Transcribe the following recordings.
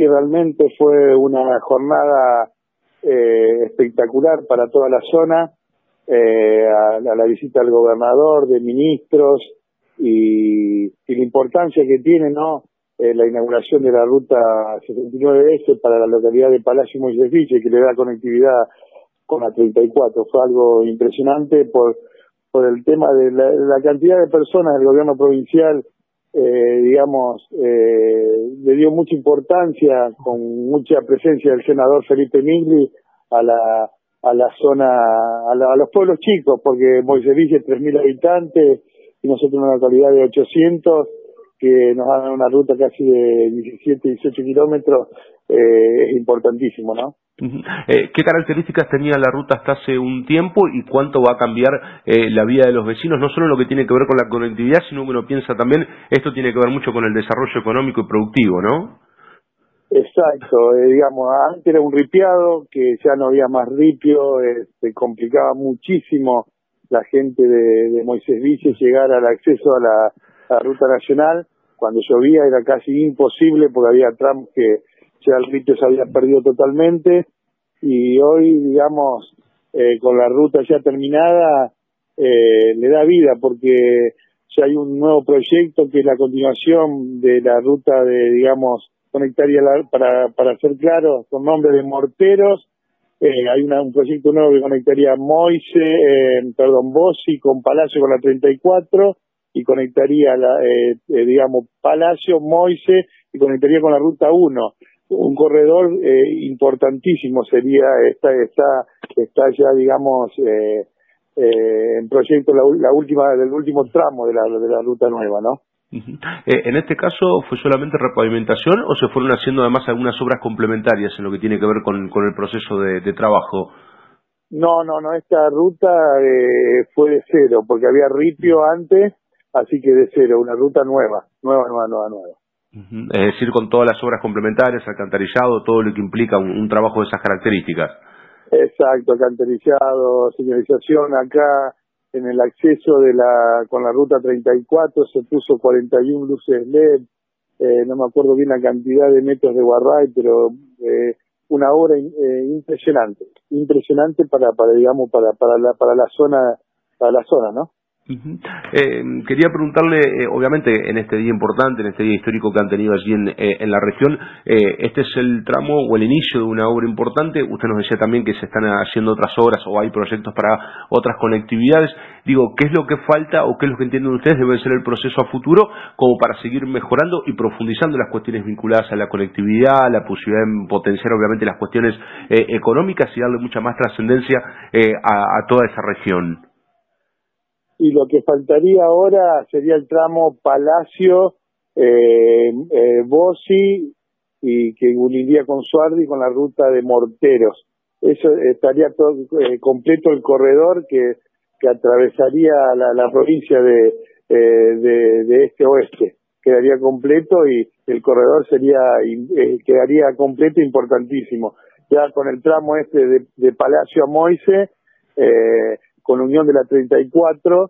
realmente fue una jornada espectacular para toda la zona, a la visita del gobernador, de ministros y la importancia que tiene, ¿no? La inauguración de la ruta 69S para la localidad de Palacio y Moisés Villa, que le da conectividad con la 34. Fue algo impresionante por el tema de la cantidad de personas del gobierno provincial, le dio mucha importancia, con mucha presencia del senador Felipe Migli a la zona, a los pueblos chicos, porque Moisés Villa es 3.000 habitantes y nosotros una localidad de 800, que nos hagan una ruta casi de 17, 18 kilómetros, es importantísimo, ¿no? ¿Qué características tenía la ruta hasta hace un tiempo y cuánto va a cambiar la vida de los vecinos? No solo lo que tiene que ver con la conectividad, sino que uno piensa también, esto tiene que ver mucho con el desarrollo económico y productivo, ¿no? Exacto, antes era un ripiado, que ya no había más ripio, se complicaba muchísimo la gente de Moisés Villa llegar al acceso a la ruta nacional. Cuando llovía era casi imposible porque había tramos que ya el ripio se había perdido totalmente, y hoy, con la ruta ya terminada, le da vida, porque ya hay un nuevo proyecto que es la continuación de la ruta conectaría, para ser claro, con nombre de Morteros. Hay un proyecto nuevo que conectaría Bossi con Palacio con la 34, y conectaría Palacio, Moise, y conectaría con la ruta 1. Un corredor importantísimo sería, está ya, en proyecto del último tramo de la ruta nueva, ¿no? En este caso, ¿fue solamente repavimentación o se fueron haciendo además algunas obras complementarias en lo que tiene que ver con el proceso de trabajo? No, esta ruta fue de cero, porque había ripio antes, así que de cero, una ruta nueva. Es decir, con todas las obras complementarias, alcantarillado, todo lo que implica un trabajo de esas características. Exacto, alcantarillado, señalización. Acá en el acceso con la ruta 34 se puso 41 luces LED, no me acuerdo bien la cantidad de metros de guarray, pero una obra impresionante para la zona, ¿no? Quería preguntarle, obviamente en este día importante, en este día histórico que han tenido allí en la región, este es el tramo o el inicio de una obra importante. Usted nos decía también que se están haciendo otras obras o hay proyectos para otras conectividades. Digo, ¿qué es lo que falta o qué es lo que entienden ustedes debe ser el proceso a futuro como para seguir mejorando y profundizando las cuestiones vinculadas a la conectividad, la posibilidad de potenciar obviamente las cuestiones económicas y darle mucha más trascendencia a toda esa región? Y lo que faltaría ahora sería el tramo Palacio, Bossi, y que uniría con Suardi con la ruta de Morteros. Eso estaría todo completo, el corredor que atravesaría la provincia de este a oeste. Quedaría completo y el corredor quedaría completo e importantísimo. Ya con el tramo de Palacio a Moise, con unión de la 34,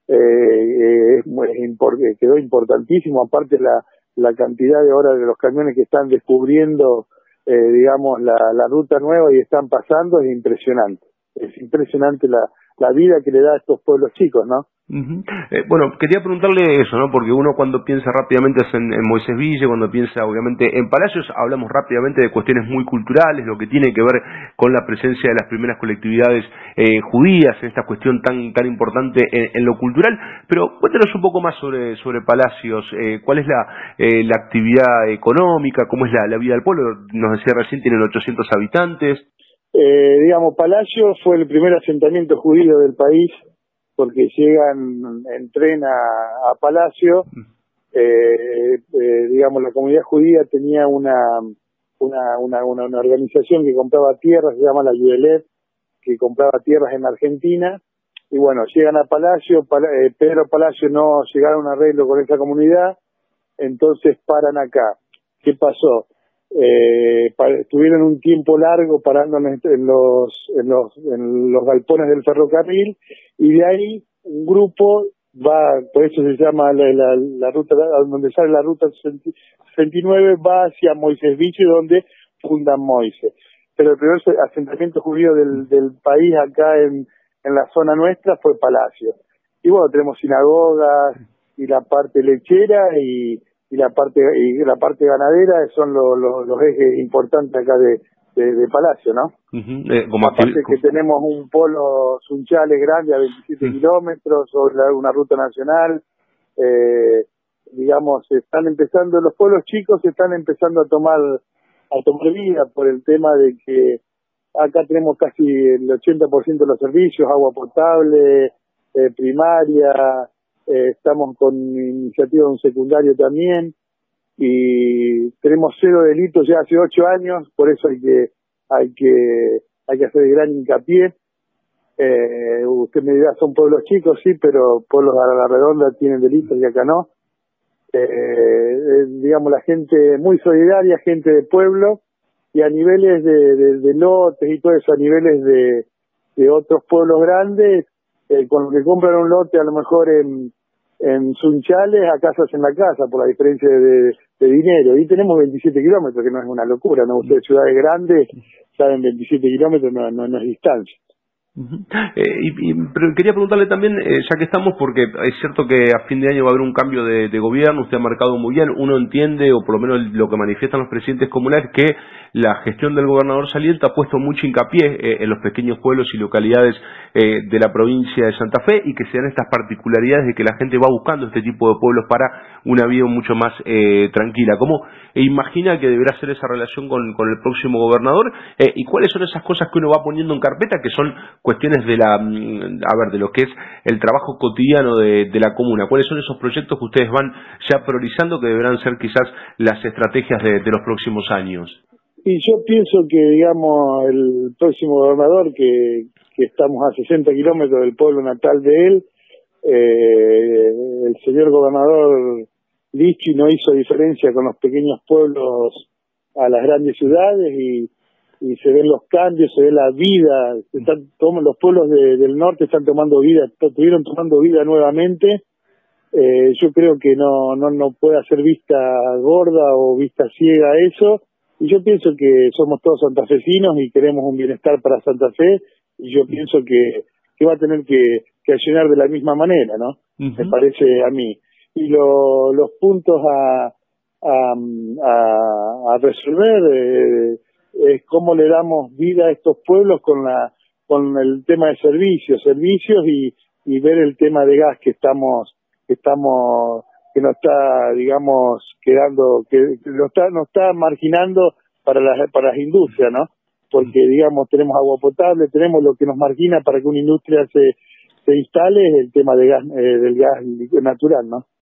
quedó importantísimo. Aparte la cantidad de horas de los camiones que están descubriendo, la ruta nueva y están pasando, es impresionante. Es impresionante la vida que le da a estos pueblos chicos, ¿no? Bueno, quería preguntarle eso, ¿no? Porque uno cuando piensa rápidamente en Moisés Villa, cuando piensa obviamente en Palacios, hablamos rápidamente de cuestiones muy culturales, lo que tiene que ver con la presencia de las primeras colectividades judías, en esta cuestión tan importante en lo cultural. Pero cuéntanos un poco más sobre Palacios, cuál es la actividad económica, cómo es la vida del pueblo. Nos decía recién, tienen 800 habitantes. Palacios fue el primer asentamiento judío del país, porque llegan en tren a Palacio. La comunidad judía tenía una organización que compraba tierras, se llama la Yudelet, que compraba tierras en Argentina, y bueno, llegan a Palacio. Pedro Palacio no llegaron a un arreglo con esa comunidad, entonces paran acá. ¿Qué pasó? Estuvieron un tiempo largo parando en los galpones del ferrocarril, y de ahí un grupo por eso se llama la ruta, donde sale la ruta 69, va hacia Moisés Beach, donde fundan Moisés. Pero el primer asentamiento judío del país acá en la zona nuestra fue Palacio. Y bueno, tenemos sinagogas y la parte lechera y la parte ganadera son los ejes importantes acá de Palacio, ¿no? Aparte que tenemos un polo Sunchales grande a 27 kilómetros sobre una ruta nacional. Digamos, los pueblos chicos están empezando a tomar vida por el tema de que acá tenemos casi el 80% de los servicios, agua potable, primaria, estamos con iniciativa de un secundario también, y tenemos 0 delitos ya hace 8 años, por eso hay que hacer gran hincapié. Usted me dirá, son pueblos chicos, sí, pero pueblos a la redonda tienen delitos y acá no. Digamos, la gente muy solidaria, gente de pueblo, y a niveles de lotes y todo eso, a niveles de otros pueblos grandes, con lo que compran un lote a lo mejor en Sunchales, acá se hacen la casa por la diferencia de dinero. Y tenemos 27 kilómetros, que no es una locura, ¿no? Ustedes, ciudades grandes, saben, 27 kilómetros no es distancia. Pero quería preguntarle también, ya que estamos, porque es cierto que a fin de año va a haber un cambio de gobierno, usted ha marcado muy bien, uno entiende, o por lo menos lo que manifiestan los presidentes comunales, que la gestión del gobernador saliente ha puesto mucho hincapié en los pequeños pueblos y localidades de la provincia de Santa Fe, y que se dan estas particularidades de que la gente va buscando este tipo de pueblos para una vida mucho más tranquila. ¿Cómo imagina que deberá ser esa relación con el próximo gobernador? ¿Y cuáles son esas cosas que uno va poniendo en carpeta, que son cuestiones de lo que es el trabajo cotidiano de la comuna? ¿Cuáles son esos proyectos que ustedes van ya priorizando, que deberán ser quizás las estrategias de los próximos años? Y yo pienso que, digamos, el próximo gobernador, que estamos a 60 kilómetros del pueblo natal de él, el señor gobernador Lichi no hizo diferencia con los pequeños pueblos a las grandes ciudades, y se ven los cambios, se ve la vida. Los pueblos del norte estuvieron tomando vida nuevamente. Yo creo que no puede hacer vista gorda o vista ciega a eso, y yo pienso que somos todos santafesinos y queremos un bienestar para Santa Fe, y yo pienso que va a tener que accionar de la misma manera, ¿no? Me parece a mí. Y los puntos a resolver es cómo le damos vida a estos pueblos con el tema de servicios y ver el tema de gas que nos está, digamos, nos está marginando para las industrias, ¿no? Porque, digamos, tenemos agua potable, tenemos lo que nos margina para que una industria se instale, es el tema del gas natural, ¿no?